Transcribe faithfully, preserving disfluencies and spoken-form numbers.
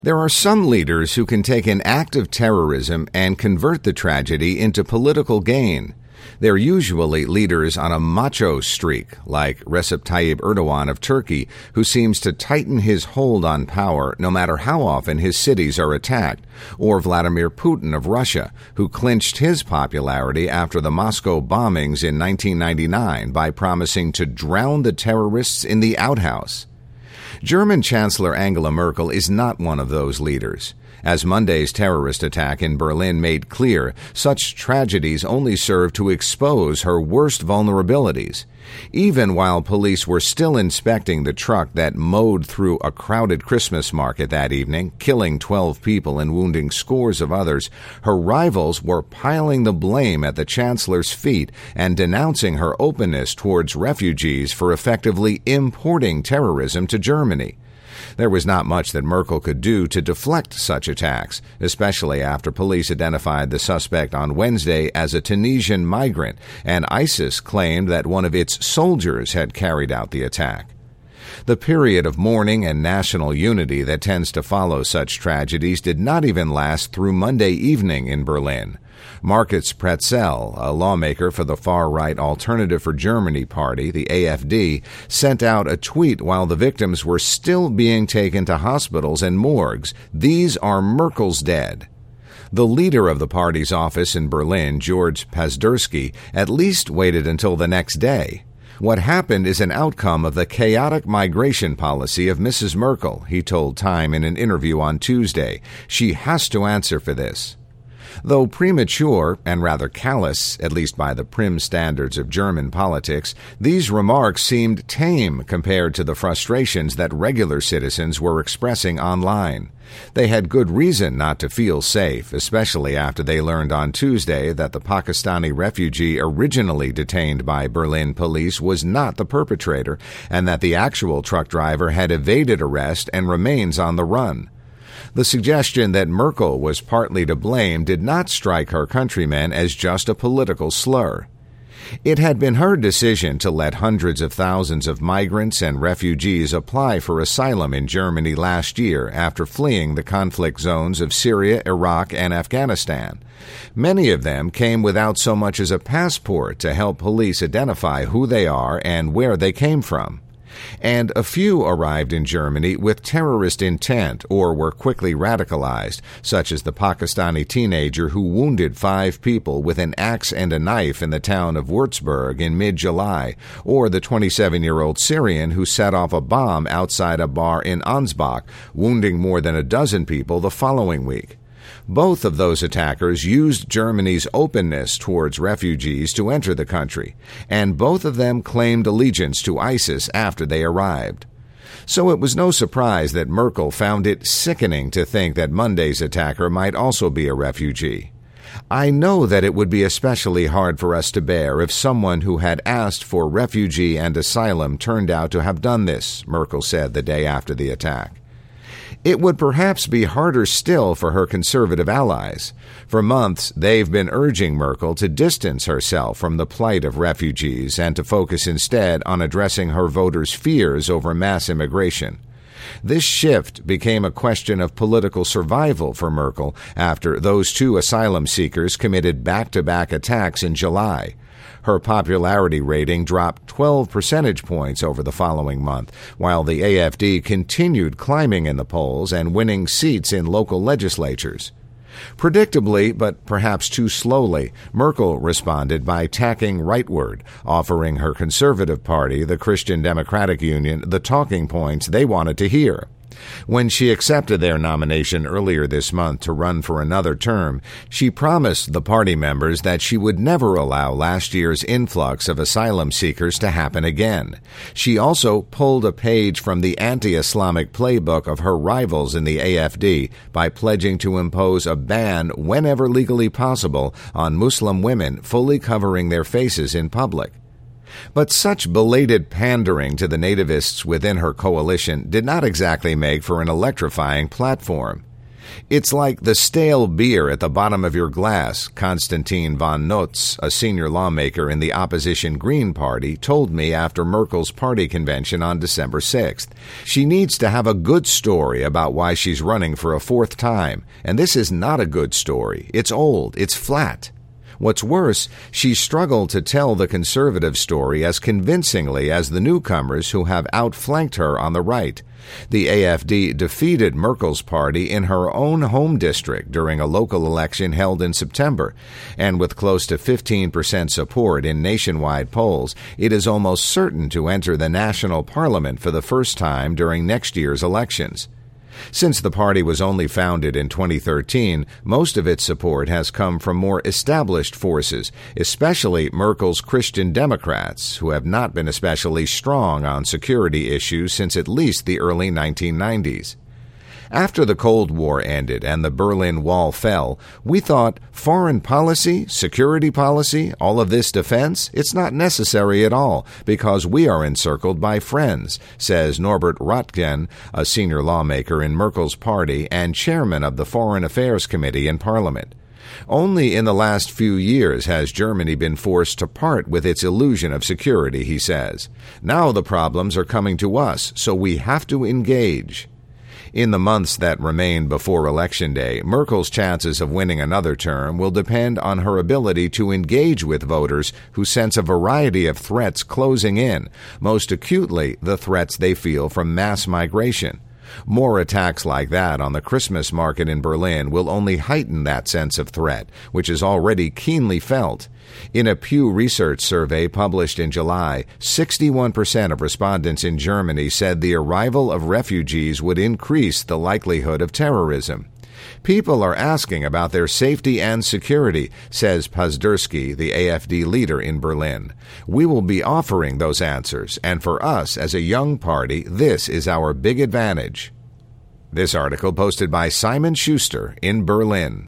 There are some leaders who can take an act of terrorism and convert the tragedy into political gain. They're usually leaders on a macho streak, like Recep Tayyip Erdogan of Turkey, who seems to tighten his hold on power no matter how often his cities are attacked, or Vladimir Putin of Russia, who clinched his popularity after the Moscow bombings in nineteen ninety-nine by promising to drown the terrorists in the outhouse. German Chancellor Angela Merkel is not one of those leaders. As Monday's terrorist attack in Berlin made clear, such tragedies only serve to expose her worst vulnerabilities. Even while police were still inspecting the truck that mowed through a crowded Christmas market that evening, killing twelve people and wounding scores of others, her rivals were piling the blame at the chancellor's feet and denouncing her openness towards refugees for effectively importing terrorism to Germany. There was not much that Merkel could do to deflect such attacks, especially after police identified the suspect on Wednesday as a Tunisian migrant, and ISIS claimed that one of its soldiers had carried out the attack. The period of mourning and national unity that tends to follow such tragedies did not even last through Monday evening in Berlin. Markus Pretzel, a lawmaker for the far-right Alternative for Germany party, the A F D, sent out a tweet while the victims were still being taken to hospitals and morgues. "These are Merkel's dead." The leader of the party's office in Berlin, George Pazderski, at least waited until the next day. "What happened is an outcome of the chaotic migration policy of Missus Merkel," he told Time in an interview on Tuesday. "She has to answer for this." Though premature and rather callous, at least by the prim standards of German politics, these remarks seemed tame compared to the frustrations that regular citizens were expressing online. They had good reason not to feel safe, especially after they learned on Tuesday that the Pakistani refugee originally detained by Berlin police was not the perpetrator, and that the actual truck driver had evaded arrest and remains on the run. The suggestion that Merkel was partly to blame did not strike her countrymen as just a political slur. It had been her decision to let hundreds of thousands of migrants and refugees apply for asylum in Germany last year after fleeing the conflict zones of Syria, Iraq, and Afghanistan. Many of them came without so much as a passport to help police identify who they are and where they came from. And a few arrived in Germany with terrorist intent or were quickly radicalized, such as the Pakistani teenager who wounded five people with an axe and a knife in the town of Würzburg in mid-July, or the twenty-seven-year-old Syrian who set off a bomb outside a bar in Ansbach, wounding more than a dozen people the following week. Both of those attackers used Germany's openness towards refugees to enter the country, and both of them claimed allegiance to ISIS after they arrived. So it was no surprise that Merkel found it sickening to think that Monday's attacker might also be a refugee. "I know that it would be especially hard for us to bear if someone who had asked for refugee and asylum turned out to have done this," Merkel said the day after the attack. It would perhaps be harder still for her conservative allies. For months, they've been urging Merkel to distance herself from the plight of refugees and to focus instead on addressing her voters' fears over mass immigration. This shift became a question of political survival for Merkel after those two asylum seekers committed back-to-back attacks in July. Her popularity rating dropped twelve percentage points over the following month, while the A F D continued climbing in the polls and winning seats in local legislatures. Predictably, but perhaps too slowly, Merkel responded by tacking rightward, offering her Conservative Party, the Christian Democratic Union, the talking points they wanted to hear. When she accepted their nomination earlier this month to run for another term, she promised the party members that she would never allow last year's influx of asylum seekers to happen again. She also pulled a page from the anti-Islamic playbook of her rivals in the A F D by pledging to impose a ban whenever legally possible on Muslim women fully covering their faces in public. But such belated pandering to the nativists within her coalition did not exactly make for an electrifying platform. It's like the stale beer at the bottom of your glass, Konstantin von Notz, a senior lawmaker in the opposition Green Party, told me after Merkel's party convention on December sixth. She needs to have a good story about why she's running for a fourth time, and this is not a good story. It's old. It's flat. What's worse, she struggled to tell the conservative story as convincingly as the newcomers who have outflanked her on the right. The A F D defeated Merkel's party in her own home district during a local election held in September, and with close to fifteen percent support in nationwide polls, it is almost certain to enter the national parliament for the first time during next year's elections. Since the party was only founded in twenty thirteen, most of its support has come from more established forces, especially Merkel's Christian Democrats, who have not been especially strong on security issues since at least the early nineteen nineties. After the Cold War ended and the Berlin Wall fell, we thought foreign policy, security policy, all of this defense, it's not necessary at all because we are encircled by friends, says Norbert Röttgen, a senior lawmaker in Merkel's party and chairman of the Foreign Affairs Committee in Parliament. Only in the last few years has Germany been forced to part with its illusion of security, he says. Now the problems are coming to us, so we have to engage. In the months that remain before Election Day, Merkel's chances of winning another term will depend on her ability to engage with voters who sense a variety of threats closing in, most acutely the threats they feel from mass migration. More attacks like that on the Christmas market in Berlin will only heighten that sense of threat, which is already keenly felt. In a Pew Research survey published in July, sixty-one percent of respondents in Germany said the arrival of refugees would increase the likelihood of terrorism. People are asking about their safety and security, says Pazdursky, the A F D leader in Berlin. We will be offering those answers, and for us as a young party, this is our big advantage. This article posted by Simon Schuster in Berlin.